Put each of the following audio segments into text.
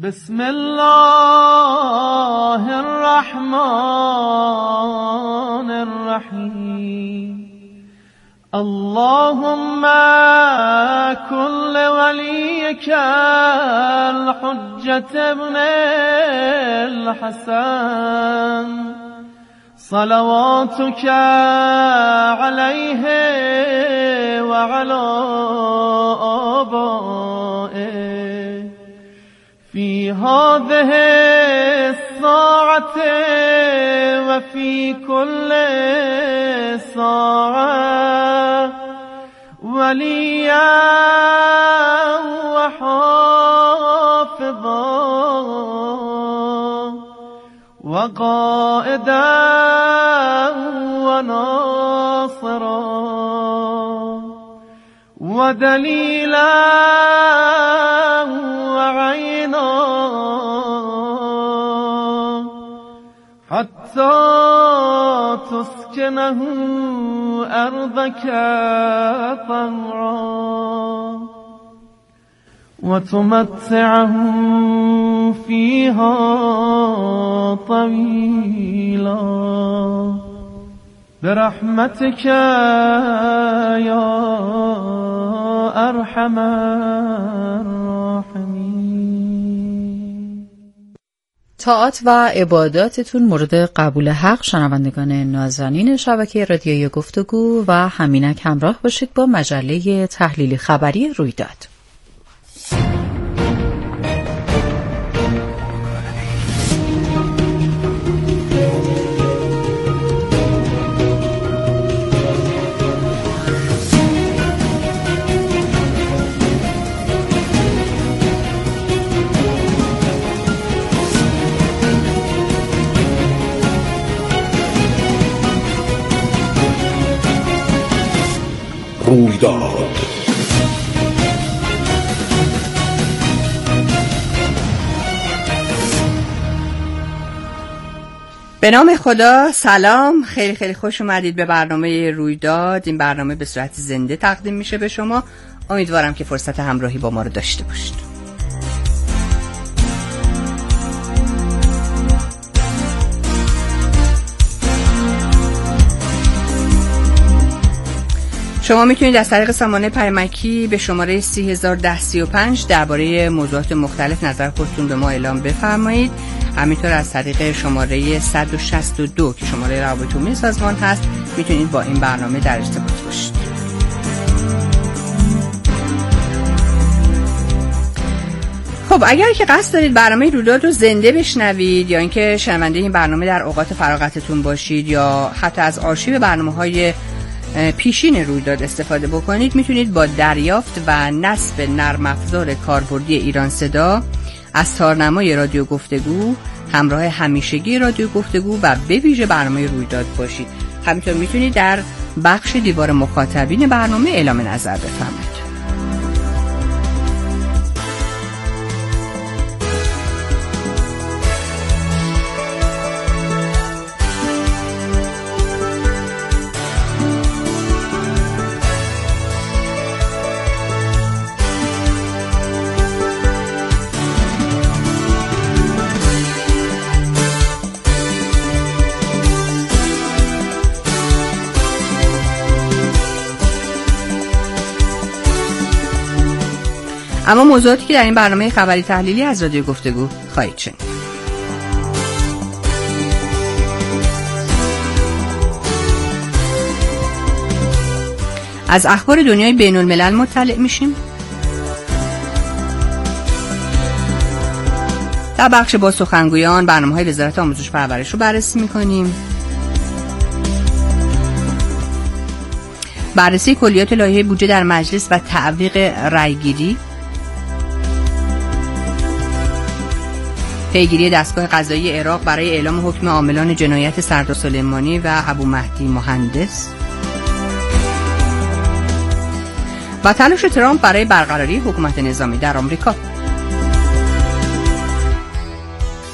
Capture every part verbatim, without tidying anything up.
بسم الله الرحمن الرحیم. اللهم كن لوليك الحجة ابن الحسن صلواتك عليه وعلى آبائه في هذه الساعة وفي كل ساعة وليا وحافظا وقائدا وناصرا ودليلا وعينا حتى تسكنه أرضك طوعا وتمتعه فيها طويلا برحمتك يا أرحم الراحمين. طاعات و عباداتتون مورد قبول حق شنوندگان نازنین شبکه رادیویی گفتگو و همینک همراه باشید با مجله تحلیل خبری رویداد. رویداد. به نام خدا. سلام، خیلی خیلی خوش اومدید به برنامه رویداد. این برنامه به صورت زنده تقدیم میشه به شما. امیدوارم که فرصت همراهی با ما رو داشته باشید. شما میتونید از طریق سامانه پیامکی به شماره سی هزار و ده سی و پنج درباره موضوعات مختلف نظر خودتون به ما اعلام بفرمایید. همینطور از طریق شماره صد و شصت و دو که شماره روابط عمومی سازمان هست میتونید با این برنامه در ارتباط باشید. خب اگر که قصد دارید برنامه رویداد رو زنده بشنوید یا اینکه شنونده این برنامه در اوقات فراغتتون باشید یا حتی از آرشیو برنامه‌های پیشین رویداد استفاده بکنید، میتونید با دریافت و نصب نرم افزار کاربردی ایران صدا از تارنمای رادیو گفتگو همراه همیشگی رادیو گفتگو و به ویژه برنامه رویداد باشید. همینطور میتونید در بخش دیوار مخاطبین برنامه اعلام نظر بفرمایید. اما موضوعاتی که در این برنامه خبری تحلیلی از رادیو گفتگو خواهید شنید. از اخبار دنیای بین الملل مطلع میشیم. در بخش با سخنگویان برنامه‌های وزارت آموزش و پرورش رو بررسی می‌کنیم. بررسی کلیات لایحه بودجه در مجلس و تعویق رأیگیری. پیگیری دستگاه قضایی عراق برای اعلام حکم عاملان جنایت سردار سلیمانی و ابو مهدی مهندس. و تلاش ترامپ برای برقراری حکومت نظامی در آمریکا.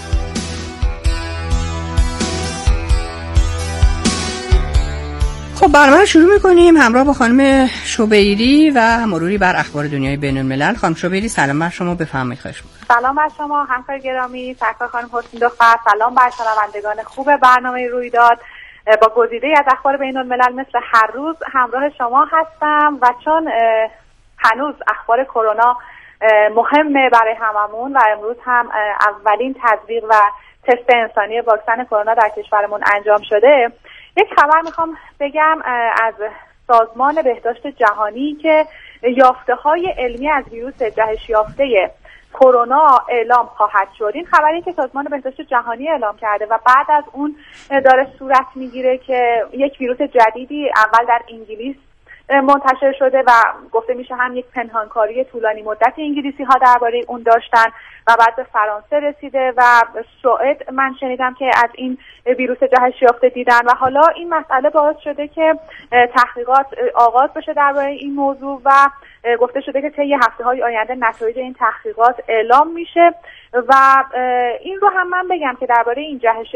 خب برنامه رو شروع میکنیم همراه با خانم شوبیری و مروری بر اخبار دنیای بین الملل. خانم شوبیری سلام بر شما، بفرمایید. خواهش می‌کنم. سلام بر شما همکار گرامی، سرکار خانم حسین دختر، سلام بر شنوندگان خوب برنامه رویداد. با گزیده‌ای از اخبار بین الملل مثل هر روز همراه شما هستم و چون هنوز اخبار کرونا مهمه برای هممون و امروز هم اولین تطبیق و تست انسانی واکسن کرونا در کشورمون انجام شده، یک خبر میخوام بگم از سازمان بهداشت جهانی که یافته‌های علمی از ویروس جهش یافته کرونا اعلام خواهد شد. این خبری که سازمان بهداشت جهانی اعلام کرده و بعد از اون داره صورت میگیره که یک ویروس جدیدی اول در انگلیس منتشر شده و گفته میشه هم یک پنهانکاری طولانی مدت انگلیسی ها درباره اون داشتن و بعد به فرانسه رسیده و سوئد من شنیدم که از این ویروس جهش یافته دیدن و حالا این مسئله باعث شده که تحقیقات آغاز بشه درباره این موضوع و گفته شده که طی هفته‌های آینده نتایج این تحقیقات اعلام میشه و این رو هم من بگم که درباره این جهش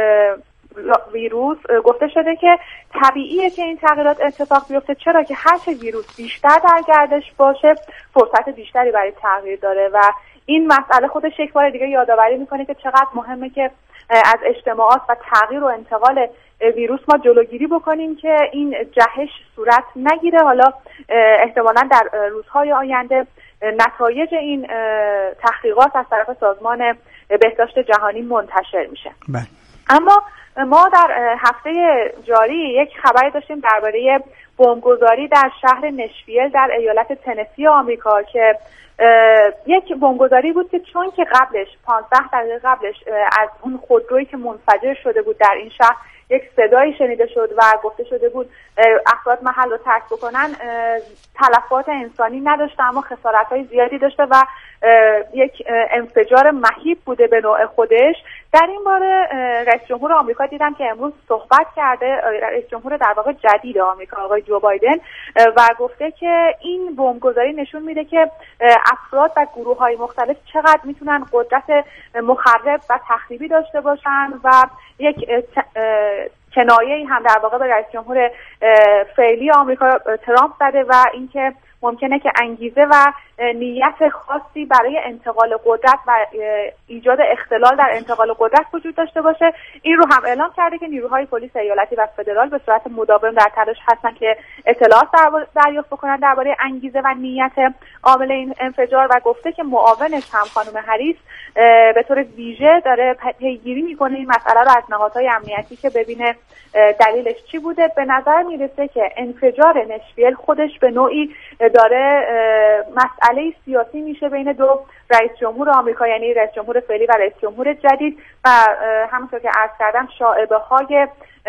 ویروس گفته شده که طبیعیه که این تغییرات اتفاق بیفته، چرا که هر چه ویروس بیشتر در گردش باشه فرصت بیشتری برای تغییر داره و این مسئله خودش یک بار دیگه یادآوری میکنه که چقدر مهمه که از اجتماعات و تغییر و انتقال ویروس ما جلوگیری بکنیم که این جهش صورت نگیره. حالا احتمالاً در روزهای آینده نتایج این تحقیقات از طرف سازمان بهداشت جهانی منتشر میشه. بله. اما ما در هفته جاری یک خبری داشتیم درباره بمبگذاری در شهر نشویل در ایالت تنسی آمریکا که یک بمبگذاری بود که چون که قبلش پانزده دقیقه قبلش از اون خودرویی که منفجر شده بود در این شهر یک صدایی شنیده شد و گفته شده بود افراد محل رو ترک بکنن، تلفات انسانی نداشته اما خسارت‌های زیادی داشته و یک انفجار مهیب بوده به نوع خودش. در این باره رئیس جمهور آمریکا دیدم که امروز صحبت کرده، رئیس جمهور در واقع جدید آمریکا آقای جو بایدن، و گفته که این بمبگذاری نشون میده که افراد و گروه‌های مختلف چقدر میتونن قدرت مخرب و تخریبی داشته باشن و یک کنایه‌ای هم در واقع به رئیس جمهور فعلی آمریکا ترامپ زده و اینکه ممکنه که انگیزه و نیت خاصی برای انتقال قدرت و ایجاد اختلال در انتقال قدرت وجود داشته باشه. این رو هم اعلام کرده که نیروهای پلیس ایالتی و فدرال به صورت مداوم در تلاش هستن که اطلاعات دریافت بکنن درباره انگیزه و نیت عامل این انفجار و گفته که معاونش هم خانم هریس به طور ویژه داره پیگیری میکنه این مسئله رو از نهادهای امنیتی که ببینه دلیلش چی بوده. به نظر میرسه که انفجار نشویل خودش به نوعی داره مسئله سیاسی میشه بین دو رئیس جمهور آمریکا، یعنی رئیس جمهور فعلی و رئیس جمهور جدید و همونطور که عرض کردم شائبه های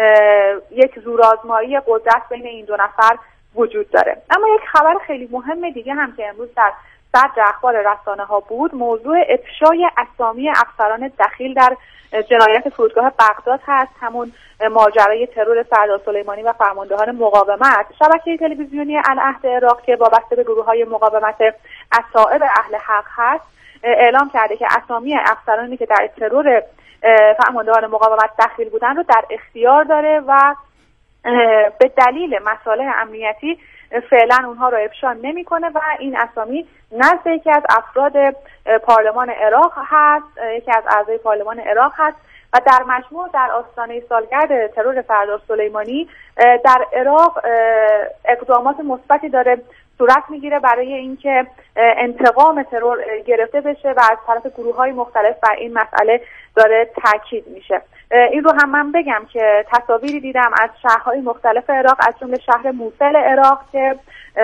یک زورآزمایی قدرت بین این دو نفر وجود داره. اما یک خبر خیلی مهم دیگه هم که امروز در صدر اخبار رسانه ها بود موضوع افشای اسامی افسران دخیل در جنایت فرودگاه بغداد هست، همون ماجرای ترور سردار سلیمانی و فرماندهان مقاومت. شبکه تلویزیونی العهد عراق که وابسته به گروه‌های مقاومت اصائب اهل حق هست اعلام کرده که اسامی افسرانی که در ترور فرماندهان مقاومت دخیل بودن رو در اختیار داره و به دلیل مصالح امنیتی فعلا اونها رو افشا نمیکنه و این اسامی نزد یکی از افراد پارلمان عراق هست، یکی از اعضای پارلمان عراق هست و در مجموع در آستانه سالگرد ترور سردار سلیمانی در عراق اقدامات مثبتی داره صورت میگیره برای اینکه انتقام ترور گرفته بشه و از طرف گروه‌های مختلف بر این مسئله داره تاکید میشه. این رو هم من بگم که تصاویری دیدم از شهرهای مختلف عراق از جمله شهر موصل عراق که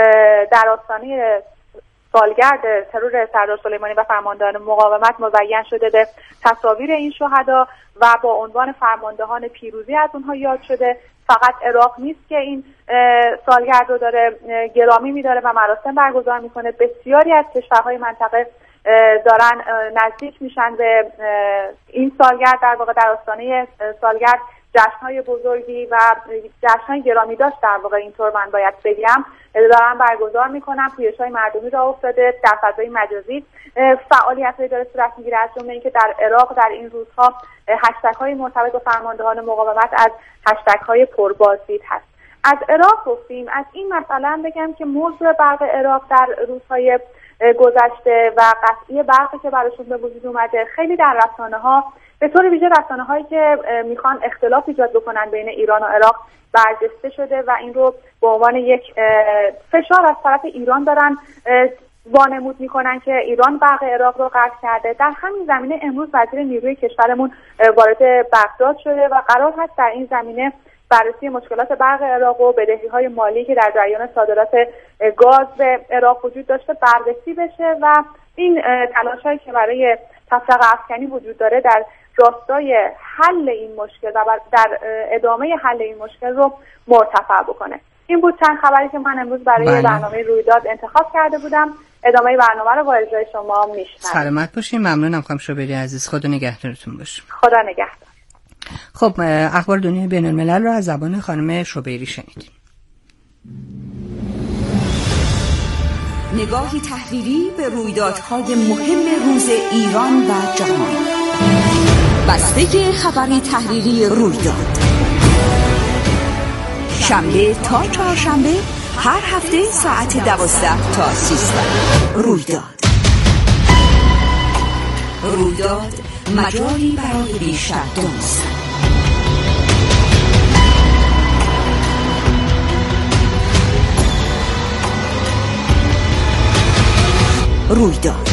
در آستانه سالگرد ترور سردار سلیمانی و فرماندهان مقاومت مزین شده به تصاویر این شهدا و با عنوان فرماندهان پیروزی از اونها یاد شده. فقط عراق نیست که این سالگرد رو داره گرامی می‌داره و مراسم برگزار میکنه، بسیاری از کشورهای منطقه دارن نزدیک میشن به این سالگرد، در واقع در آستانه سالگرد جشن‌های بزرگی و جشن‌های گرامی داشت در واقع اینطور من باید بگم دارن برگزار میکنن. پویش‌های مردمی راه افتاده، در فضای مجازی فعالیت‌هایی داره صورت میگیره، از جمله اینکه در عراق در این روزها هشتگ‌های مرتبط با فرماندهان مقاومت از هشتگ‌های پربازدید هست. از عراق گفتیم، از این مثلا بگم که موضوع برق عراق در روزهای گذشته و قطعی برقی که براشون به وجود اومده خیلی در رسانه‌ها به طور ویژه رسانه‌هایی که میخوان اختلاف ایجاد بکنن بین ایران و عراق برجسته شده و این رو به عنوان یک فشار از طرف ایران دارن وانمود میکنن که ایران برق عراق رو قطع کرده. در همین زمینه امروز وزیر نیروی کشورمون وارد بغداد شده و قرار هست در این زمینه بررسی مشکلات برق عراق و بدهی‌های مالی که در جریان صادرات گاز به عراق وجود داشته بررسی بشه و این تلاش‌هایی که برای تفرقه افکنی وجود داره در راستای حل این مشکل و در ادامه حل این مشکل رو مرتفع بکنه. این بود چند خبری که من امروز برای بله. برنامه رویداد انتخاب کرده بودم. ادامه برنامه رو با اجرای شما میشنویم. سلامت باشین. ممنونم خانم شوبری عزیز. خدا نگهدارتون باشه. خدا نگهدار. خب اخبار دنیای بین الملل رو از زبان خانم شوبری شنیدیم. نگاهی تحلیلی به رویدادهای مهم روز ایران و جهان. بسته خبری تحلیلی رویداد شنبه تا چهارشنبه هر هفته ساعت دوازده تا سیزده. رویداد رویداد مجالی برای بیشتر دانستن. رویداد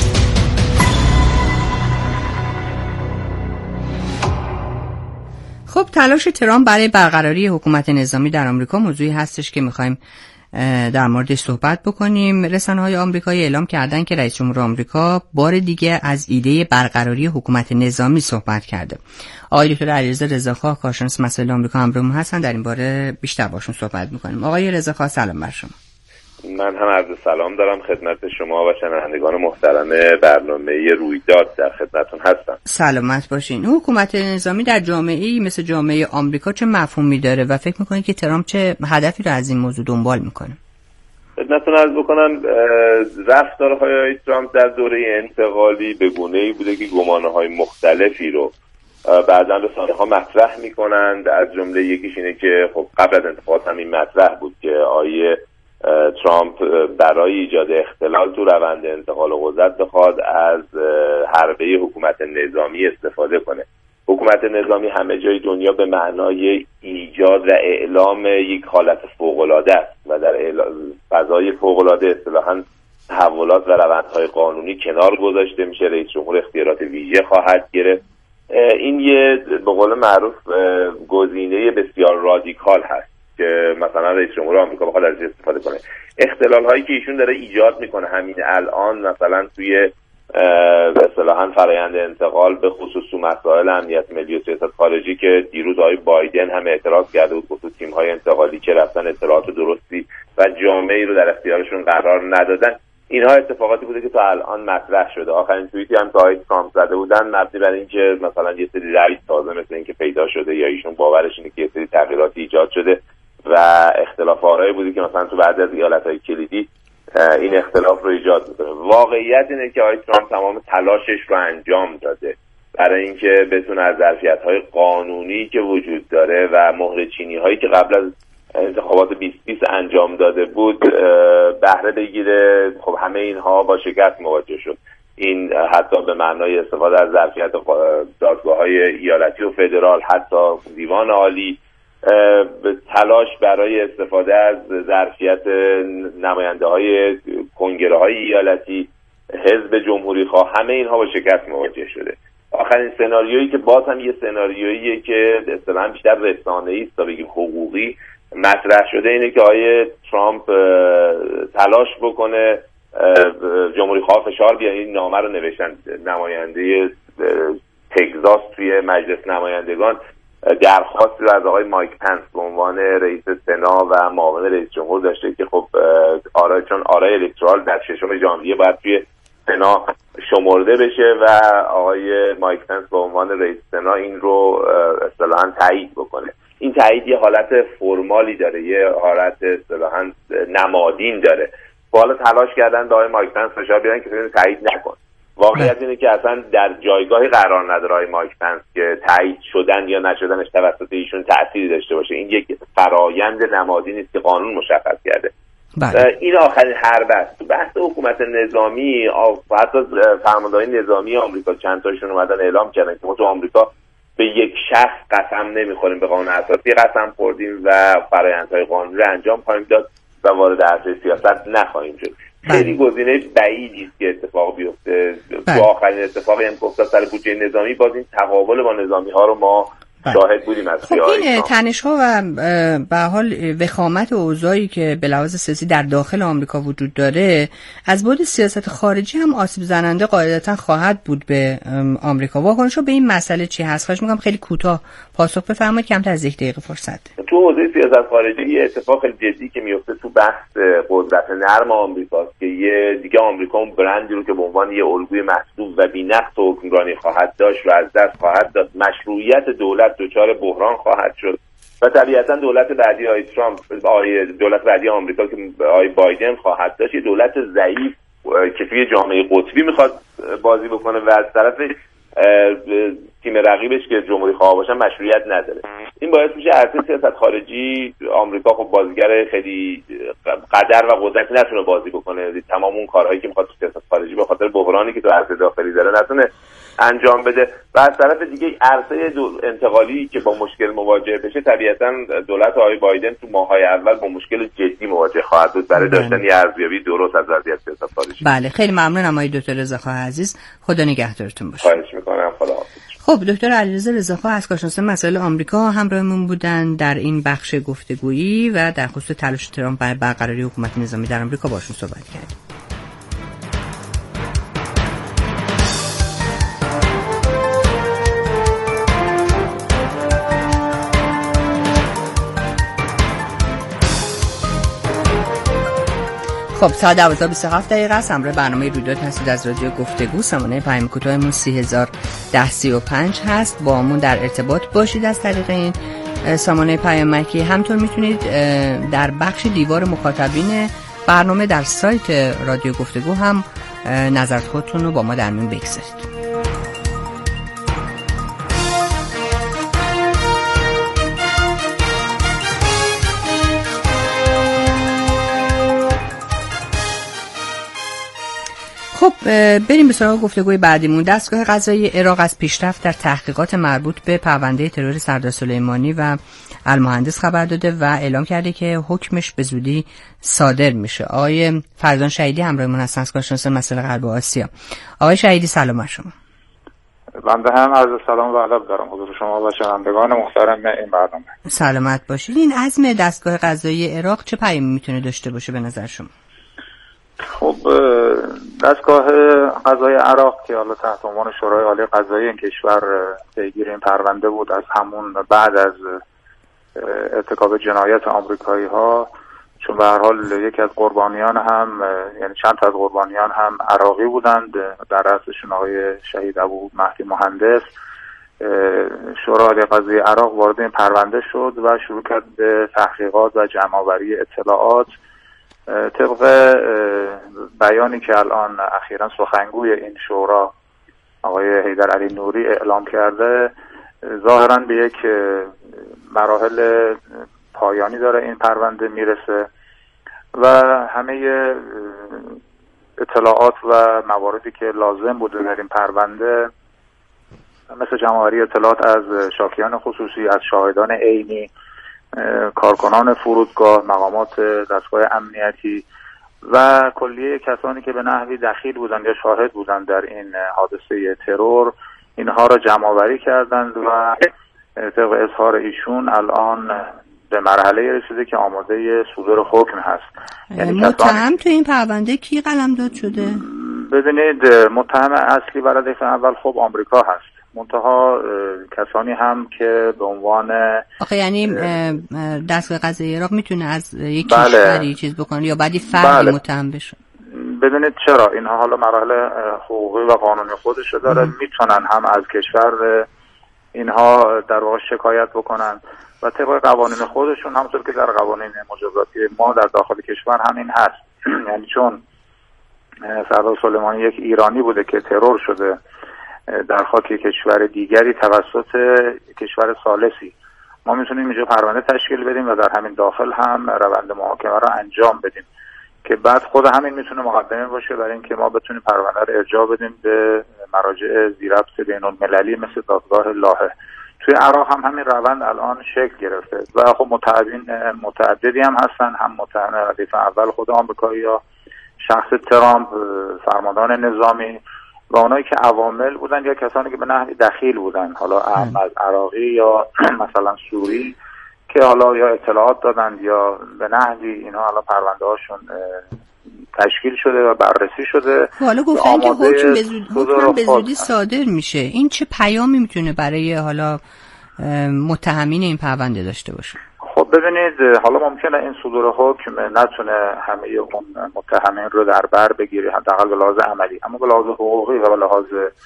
خب تلاش ترامپ برای برقراری حکومت نظامی در آمریکا موضوعی هستش که می‌خوایم در موردش صحبت بکنیم. رسانه‌های آمریکایی اعلام کردن که رئیس جمهور آمریکا بار دیگه از ایده برقراری حکومت نظامی صحبت کرده. آقای دکتر علیرضا رضاخواه کارشناس مسائل آمریکا همراهمون هستن، در این باره بیشتر باشون صحبت می‌کنیم. آقای رضاخواه سلام بر شما. من هم عرض سلام دارم خدمت شما و شنوندگان محترم برنامه رویداد، در خدمتتون هستم. سلامت باشین. حکومت نظامی در جامعه‌ای مثل جامعه آمریکا چه مفهومی داره و فکر می‌کنید که ترامپ چه هدفی رو از این موضوع دنبال می‌کنه؟ خدمتتون عرض بکنم رفتارهای آقای ترامپ در دوره انتقالی به گونه‌ای بوده که گمانه‌های مختلفی رو بعضا رسانه‌ها مطرح می‌کنند. از جمله یکیش اینه که خب قبل از انتخابات هم این مطرح بود که آیه ترامپ برای ایجاد اختلال تو روند انتقال قدرت بخواد از حربه حکومت نظامی استفاده کنه. حکومت نظامی همه جای دنیا به معنای ایجاد و اعلام یک حالت فوق‌العاده است و در فضای فوق‌العاده اصطلاحاً تحولات و روندهای قانونی کنار گذاشته میشه. رئیس جمهور اختیارات ویژه خواهد گرفت. این یه به قول معروف گزینه بسیار رادیکال هست که مثلا رئیس جمهور آمریکا بخواد ازش استفاده کنه. اختلال هایی که ایشون داره ایجاد میکنه همین الان مثلا توی اصطلاحاً فرآیند انتقال به خصوص تو مسائل امنیت ملی و سیاست خارجی که دیروز آقای بایدن هم اعتراض کرده بود خصوص تیم های انتقالی که رفتن اطلاعات درستی و جامعی رو در اختیارشون قرار ندادن، اینها اتفاقاتی بوده که تا الان مطرح شده. آخرین توییتی هم که آقای ترامپ زده بودن مبنی بر اینکه مثلا یه سری رئیس تازه مثل اینکه پیدا شده یا ایشون باورش اینه که یه سری تغییراتی ایجاد شده و اختلاف آرایی بودی که مثلا تو بعضی از ایالت‌های کلیدی این اختلاف رو ایجاد میکنه. واقعیت اینه که آقای ترامپ تمام تلاشش رو انجام داده برای اینکه بتونه از ظرفیت‌های قانونی که وجود داره و مهر چینی هایی که قبل از انتخابات بیست بیست انجام داده بود بهره بگیره. خب همه اینها با شکست مواجه شد. این حتی به معنای استفاده از ظرفیت دادگاه‌های ایالتی و فدرال، حتی دیوان عالی، تلاش برای استفاده از ظرفیت نماینده های کنگره های ایالتی، حزب جمهوری خواه، همه اینها با شکست مواجه شده. آخرین سناریویی که باز هم یه سناریوییه که اصطلاحاً بیشتر رسانه‌ای است تا بگیم حقوقی مطرح شده، اینه که آقای ترامپ تلاش بکنه جمهوری خواه فشار بیاره. این نامه رو نوشتن نماینده تگزاس توی مجلس نمایندگان، درخواستی رو از آقای مایک پنس به عنوان رئیس سنا و معاون رئیس جمهور داشته که خب آرای چون آرای الکترال در ششم ژانویه باید توی سنا شمرده بشه و آقای مایک پنس به عنوان رئیس سنا این رو اصطلاحاً تایید بکنه. این تایید یه حالت فرمالی داره، یه حالت اصطلاحاً نمادین داره. حالا تلاش کردن به آقای مایک پنس فشار بیارن که تایید نکن. واقعیت اینه که اصلا در جایگاهی قرار نداره آقای مایک پنس که تایید شدن یا نشدنش توسط ایشون تأثیری داشته باشه. این یک فرایند نمادی نیست که قانون مشخص کرده. بله. این آخرین حرب است. تو بحث حکومت نظامی، حتی فرماندهان نظامی آمریکا چند تاشون اومدن اعلام کردن که ما تو آمریکا به یک شخص قسم نمیخوریم، به قانون اساسی قسم خوردیم و فرآیندهای قانونی رو انجام خواهیم داد و وارد عرصه سیاست نخواهیم شد. خیلی گزینه بعیدی است که اتفاق بیفته. تو آخرین اتفاقی هم که افتاد سر بودجه نظامی، باز این تقابل با نظامی ها رو ما شاهد بودیم از خب این تنش ها و به حال وخامت اوضاعی که به لحاظ سیاسی در داخل آمریکا وجود داره از بعد سیاست خارجی هم آسیب زننده قاعدتا خواهد بود به آمریکا. واکنش به این مسئله چی هست؟ خواهش می‌کنم خیلی کوتاه پاسخ بفرمایید، کمتر از یک دقیقه فرصت. تو حوزه سیاست خارجی یه اتفاق جدی که میفته تو بحث قدرت نرم آمریکاست که یه دیگه آمریکا اون برندی رو که به عنوان یه الگوی محسوب و بی‌نقص حکمرانی خواهد داشت و از دست خواهد داد. مشروعیت دولت دچار بحران خواهد شد و طبیعتا دولت بعدی آقای ترامپ، آقای دولت بعدی آمریکا که آقای بایدن خواهد داشت، یه دولت ضعیف که توی جامعه قطبی میخواد بازی بکنه و از طرف تیم رقیبش که جمهوری خواه باشن مشروعیت نداره. این باعث میشه عرصه سیاست خارجی آمریکا خب بازیگر خیلی قدر و قدرتی نتونه بازی بکنه. تمام اون کارهایی که میخواد تو سیاست خارجی به خاطر بحرانی که تو عرصه داخلی داره نتونه انجام بده و از طرف دیگه عرصه انتقالی که با مشکل مواجه بشه، طبیعتا دولت آقای بایدن تو ماه‌های اول با مشکل جدی مواجه خواهد بود برای داشتن یه ارزیابی درست از وضعیت سیاست خارجی. بله، خیلی ممنونم آقای دکتر رضاخواه عزیز، خدا نگهدارتون باشه. خواهش می‌کنم، خداحافظ. خب دکتر علیرضا رضاخواه از کارشناسی مسائل آمریکا همراهمون بودن در این بخش گفتگویی و در خصوص تلاش ترامپ برای برقراری حکومت نظامی در آمریکا باشون صحبت کردیم. خب ساعت دوازده و بیست و هفت دقیقه است. همراه برنامه رویداد هستید از رادیو گفتگو. سامانه پیام کوتاهمون سی هزار ده سی و پنج هست. با همون در ارتباط باشید از طریق این سامانه پیامکی. همطور میتونید در بخش دیوار مخاطبین برنامه در سایت رادیو گفتگو هم نظر خودتون رو با ما در میون بگذارید. خب بریم به سراغ گفتگوی بعدیمون. دستگاه قضایی عراق از پیشرفت در تحقیقات مربوط به پرونده ترور سردار سلیمانی و المهندس خبر داده و اعلام کرده که حکمش به زودی صادر میشه. آقای فرزان شهیدی همراهمون هستن از کارشناس مسائل غرب آسیا. آقای شهیدی سلام بر شما. بنده هم عرض سلام و ادب دارم حضور شما و شنوندگان محترم این برنامه. سلامت باشید. این عزم دستگاه قضایی عراق چه پیامی میتونه داشته باشه به نظر شما؟ خب دستگاه قضایی عراق که حالا تحت عنوان شورای عالی قضایی این کشور پیگیر این پرونده بود از همون بعد از ارتکاب جنایت آمریکایی ها، چون به هر حال یکی از قربانیان هم یعنی چند تا از قربانیان هم عراقی بودند، در رأسشون آقای شهید ابو مهدی مهندس. شورای عالی قضایی عراق وارد این پرونده شد و شروع کرد به تحقیقات و جمع‌آوری اطلاعات. طبق بیانی که الان اخیراً سخنگوی این شورا آقای حیدر علی نوری اعلام کرده، ظاهراً به یک مراحل پایانی داره این پرونده میرسه و همه اطلاعات و مواردی که لازم بوده در این پرونده مثل جمع‌آوری اطلاعات از شاکیان خصوصی، از شاهدان عینی، کارکنان فرودگاه، مقامات دستگاه امنیتی و کلیه کسانی که به نحوی دخیل بودند یا شاهد بودند در این حادثه ترور، اینها را جمع آوری کردند و طبق اظهار ایشون الان به مرحله رسیده که آماده صدور حکم هست. یعنی متهم تو این پرونده کی قلمداد شده؟ ببینید متهم اصلی و ردیف اول خب آمریکا هست، منتها کسانی هم که به عنوان آخه یعنی دستگاه قضایی عراق میتونه از یک کشوری چیز بکنه یا بعدی فردی متهم بشه؟ ببینید چرا اینها حالا مراحل حقوقی و قانونی خودش داره، میتونن هم از کشور اینها در واقع شکایت بکنن و طبق قوانین خودشون همونطور که در قوانین مجازاتی ما در داخل کشور همین هست. یعنی چون سردار سلیمانی یک ایرانی بوده که ترور شده در خاک کشور دیگری توسط کشور ثالثی. ما میتونیم اینجا پرونده تشکیل بدیم و در همین داخل هم روند محاکمه را انجام بدیم که بعد خود همین میتونه مقدمه باشه برای اینکه ما بتونیم پرونده رو ارجاع بدیم به مراجع ذی‌ربط بین‌المللی مثل دادگاه لاهه. توی عراق هم همین روند الان شکل گرفته و خب متعددین متعددی هم هستن، هم متهم ردیف اول خود آمریکایی‌ها، شخص ترامپ، فرماندهان نظامی و اونایی که عوامل بودن یا کسانی که به نحوی دخیل بودن، حالا احمد عراقی یا مثلا سوری که حالا یا اطلاعات دادن یا به نحوی اینها حالا پرونده هاشون تشکیل شده و بررسی شده. حالا گفتن که حکم به زودی حکم به زودی صادر میشه. این چه پیامی میتونه برای حالا متهمین این پرونده داشته باشه؟ خب ببینید، حالا ممکنه این صدور حکم نتونه همه اون متهمین رو در بر بگیره حداقل به لحاظ عملی، اما به لحاظ حقوقی و به لحاظ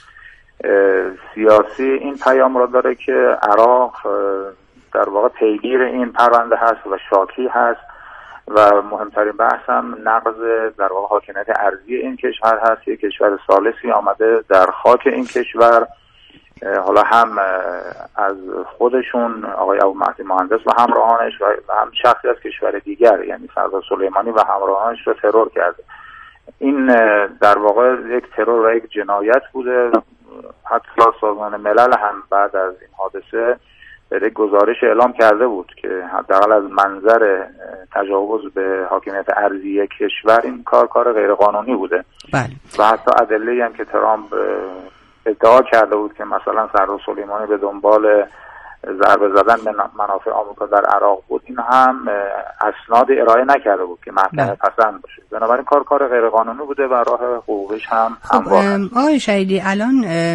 سیاسی این پیام را داره که عراق در واقع پیگیر این پرونده هست و شاکی هست و مهمترین بحث هم نقض در واقع حاکمیت ارضی این کشور هست. یک کشور ثالثی آمده در خاک این کشور، حالا هم از خودشون آقای ابومهدی مهندس و همراهانش و هم شخصی از کشور دیگر یعنی سردار سلیمانی و همراهانش رو ترور کرده. این در واقع یک ترور و یک جنایت بوده. حتی سازمان ملل هم بعد از این حادثه یک گزارش اعلام کرده بود که حداقل از منظر تجاوز به حاکمیت ارضی کشور این کار کار غیر قانونی بوده. بله. و حتی ادله‌ای هم که ترامپ ادعا کرده بود که مثلا سردار سلیمانی به دنبال ضربه زدن به منافع آمریکا در عراق بود، این هم اسناد ارائه نکرده بود که محکمه پسند باشه. بنابراین کار کار غیر قانونی بوده و راه حقوقیش هم هموار است. آقای شهیدی، الان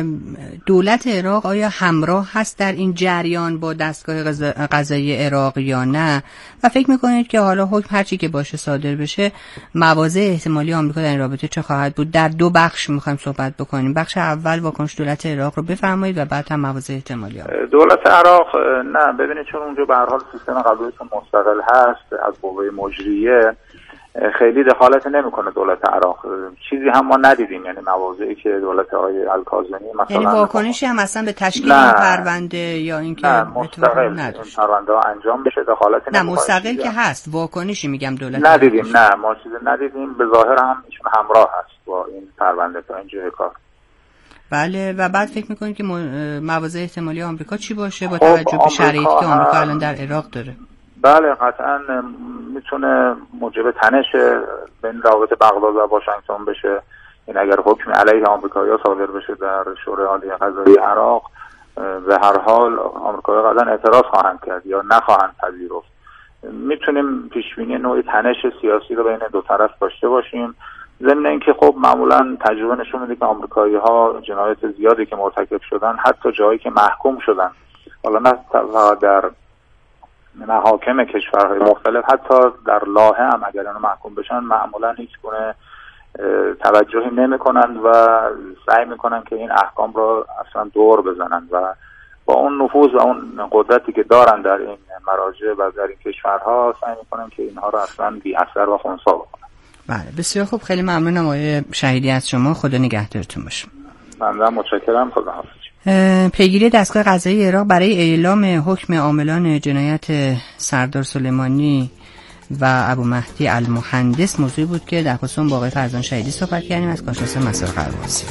دولت عراق آیا همراه هست در این جریان با دستگاه قضایی عراق یا نه؟ و فکر میکنید که حالا حکم هرچی که باشه صادر بشه، مواضع احتمالی آمریکا در این رابطه چه خواهد بود؟ در دو بخش میخوایم صحبت بکنیم. بخش اول واکنش دولت عراق رو بفرمایید و بعد هم مواضع احتمالی آمریکا. دولت عراق نه ببینید، چون اونجا به هر حال سیستم قضاییشون مستقل هست از قوه مجریه، خیلی دخالت نمیکنه دولت عراق. چیزی هم ما ندیدیم، یعنی مواضعی که دولت آقای الکاظمی مثلا یعنی واکنشی هم اصلا به تشکیل این پرونده یا اینکه مستقل این پرونده ها انجام بشه دخالت نمیکنه. نه مستقل که هست، واکنشی میگم دولت ندیدیم. نه ما چیزی ندیدیم. به ظاهر هم ایشون همراه هست با این پرونده تا اینجای کار. بله. و بعد فکر میکنید که مواضع احتمالی آمریکا چی باشه با توجه به شرایطی که آمریکا الان در عراق داره؟ بله قطعا میتونه موجب تنش بین روابط بغداد و واشنگتن بشه. این اگر حکم علیه آمریکایی‌ها صادر بشه در شورای عالی قضایی عراق، به هر حال آمریکایی‌ها قطعا اعتراض خواهند کرد یا نخواهند پذیرفت. میتونیم پیش بینی نوعی تنش سیاسی رو بین دو طرف داشته باشیم. ضمن اینکه خب معمولا تجربه نشون میده که آمریکایی‌ها جنایات زیادی که مرتکب شدن، حتی جایی که محکوم شدن، حالا نه فقط در محاکم کشورهای مختلف، حتی در لاهه هم اگر اونو محکوم بشن معمولا هیچ گونه توجهی نمی‌کنند و سعی می‌کنن که این احکام رو اصلا دور بزنن و با اون نفوذ و اون قدرتی که دارن در این مراجع و در این کشورها سعی می‌کنن که اینها رو اصلا بی اثر و خنثی بکنن. بله بسیار خوب، خیلی ممنونم آقای شهیدی از شما. خدا نگهدارتون باشه. ممنونم، متشکرم. خدا حافظ. پیگیری دستگاه قضایی عراق برای اعلام حکم عاملان جنایت سردار سلیمانی و ابومهدی المهندس موضوعی بود که در خصوص با آقای فرزان شهیدی صحبت کردیم از کارشناس مسائل قرباسی.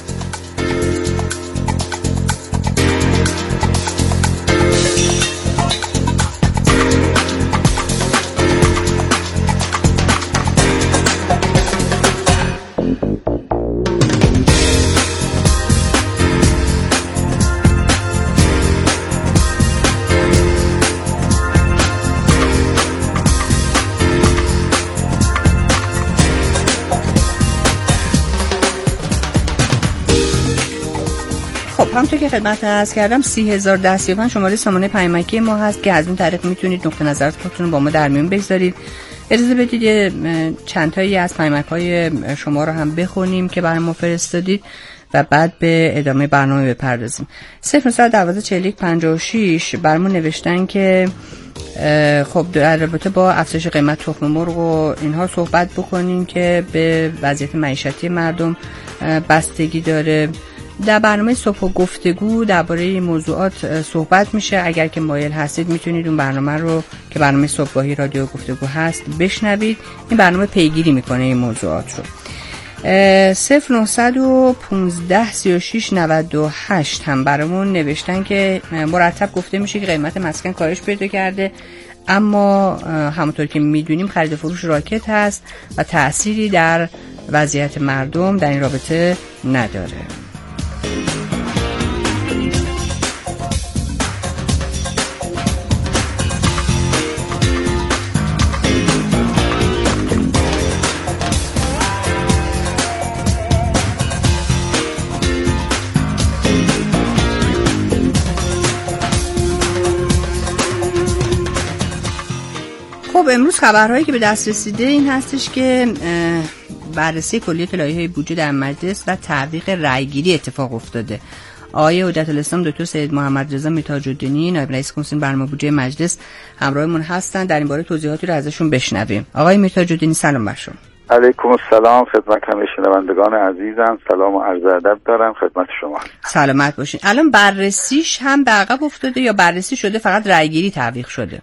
همونطور که خدمت عرض کردم سی هزار ده سی و پنج شماره سامانه پیامکی ما هست که از اون طریق میتونید نقطه نظرات خودتون رو با ما در میون بگذارید. اجازه بدید چند تایی از پیامک‌های شما رو هم بخونیم که برای ما فرستادید و بعد به ادامه برنامه بپردازیم. صفر نهصد و دوازده چهل و یک پنجاه و شش برامون نوشتن که خب در رابطه با افزایش قیمت تخم مرغ و اینها صحبت بکنیم که به وضعیت معیشتی مردم بستگی داره. در برنامه صبح و گفتگو درباره این موضوعات صحبت میشه. اگر که مایل هستید میتونید اون برنامه رو که برنامه صبحگاهی رادیو گفتگو هست بشنوید. این برنامه پیگیری میکنه این موضوعات رو. صفر نهصد و پانزده سی و شش نود و هشت هم برامون نوشتن که مرتب گفته میشه که قیمت مسکن کاهش پیدا کرده، اما همونطور که میدونیم خرید و فروش راکت هست و تأثیری در وضعیت مردم در این رابطه نداره. خب امروز خبرهایی که به دست رسیده این هستش که بررسی کلیات لایحه بودجه در مجلس و تعویق رأیگیری اتفاق افتاده. آقای حجت الاسلام دکتر سید محمد رضا میرتاج‌الدینی نایب رئیس کمیسیون برنامه بودجه مجلس همراهمون هستن. در این باره توضیحاتی رو ازشون بشنویم. آقای میرتاج‌الدینی سلام بر شما. علیکم السلام خدمت همه شنوندگان عزیزم. سلام و عرض ادب دارم خدمت شما. سلامت باشین. الان بررسیش هم به عقب افتاده یا بررسی شده فقط رأیگیری تعویق شده؟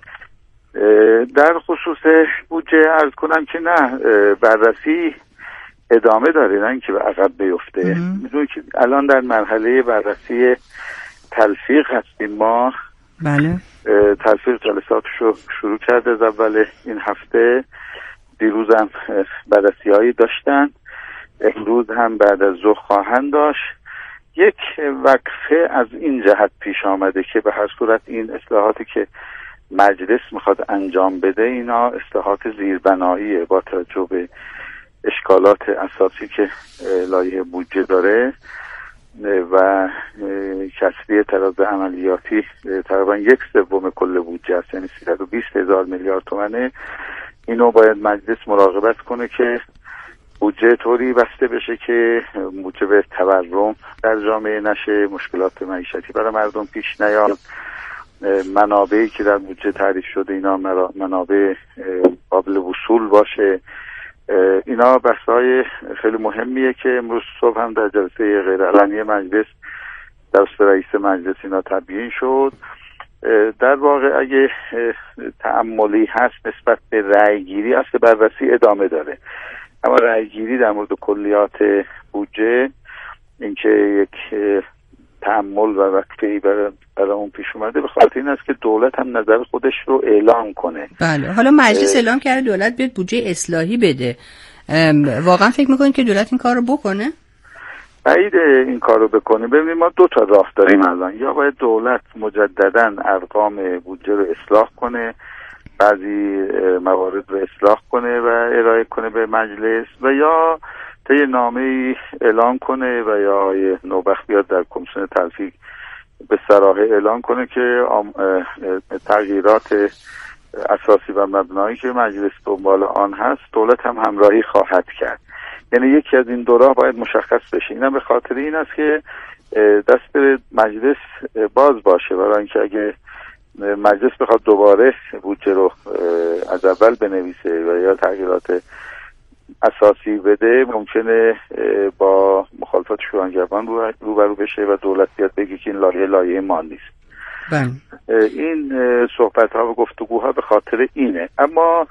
در خصوص بودجه عرض کنم که نه، بررسی ادامه داره، نه اینکه به عقب بیفته. میدونید که الان در مرحله بررسی تلفیق هستیم ما. بله. تلفیق جلساتشو شروع کرده از اول این هفته. دیروز هم بررسی هایی داشتن، امروز هم بعد از ظهر خواهند داشت. یک وقفه از این جهت پیش آمده که به هر صورت این اصلاحاتی که مجلس میخواد انجام بده اینا اصلاحات زیربناییه با توجه به اشکالات اساسی که لایحه بودجه داره و کسری تراز عملیاتی تقریبا یک سوم کل بودجه است، یعنی سیصد و بیست هزار میلیارد تومانه. اینو باید مجلس مراقبت کنه که بودجه طوری بسته بشه که موجب تورم در جامعه نشه، مشکلات معیشتی برای مردم پیش نیاد، منابعی که در بودجه تعریف شده اینا منابع قابل وصول باشه. اینا بحث‌های خیلی مهمیه که امروز صبح هم در جلسه غیرعلنی مجلس توسط رئیس مجلس اینا تبیین شد. در واقع اگه تأملی هست نسبت به رأیگیری، اصل بررسی ادامه داره، اما رأیگیری در مورد کلیات بودجه اینکه یک تأمل و وقفه‌ای برای برای اون پیش اومده به خاطر این است که دولت هم نظر خودش رو اعلام کنه. بله. حالا مجلس اعلام کرده دولت بیاد بودجه اصلاحی بده. واقعا فکر میکنید که دولت این کار رو بکنه؟ بعید این کار رو بکنه. ببینید ما دو تا راه داریم الان. یا باید دولت مجددا ارقام بودجه رو اصلاح کنه، بعضی موارد رو اصلاح کنه و ارائه کنه به مجلس، و یا طی نامه‌ای اعلام کنه و یا نوبخت بیاد در کمیسیون تلفیق به صراحه اعلام کنه که تغییرات اساسی و مبنایی که مجلس دنبال آن هست دولت هم همراهی خواهد کرد. یعنی یکی از این دو راه باید مشخص بشه. اینم به خاطر این است که دست مجلس باز باشه، برای اینکه اگه مجلس بخواد دوباره بودجه رو از اول بنویسه و یا تغییرات اساسی بده ممکنه با مخالفت شورانگران روبرو بشه و دولت بیاد بگه که این لایحه لایحه ما نیست. بله. این صحبت ها و گفتگوها به خاطر اینه. اما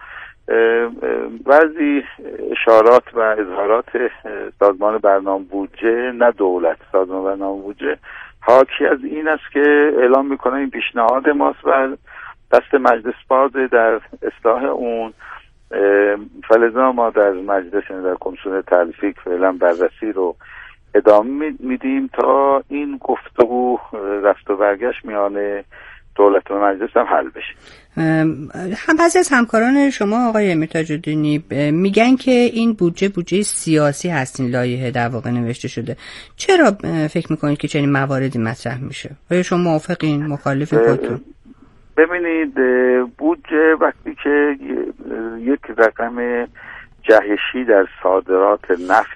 بعضی اشارات و اظهارات سازمان برنامه بودجه، نه دولت، سازمان برنامه بودجه حاکی از این است که اعلام میکنه این پیشنهاد ماست و دست مجلس بازه در اصلاح اون. فلذا ما در مجلس، در کمیسیون تلفیق فعلا بررسی رو ادامه میدیم تا این گفتگو رفت و برگشت میان دولت و مجلس هم حل بشه. هم بعضی از همکاران شما آقای میرتاج‌الدینی میگن که این بودجه بودجه سیاسی هست، این لایحه در واقع نوشته شده. چرا فکر میکنید که چنین مواردی مطرح میشه؟ آیا شما موافقین، مخالفین خودتون؟ ببینید بودجه وقتی که یک رقم جهشی در صادرات نفت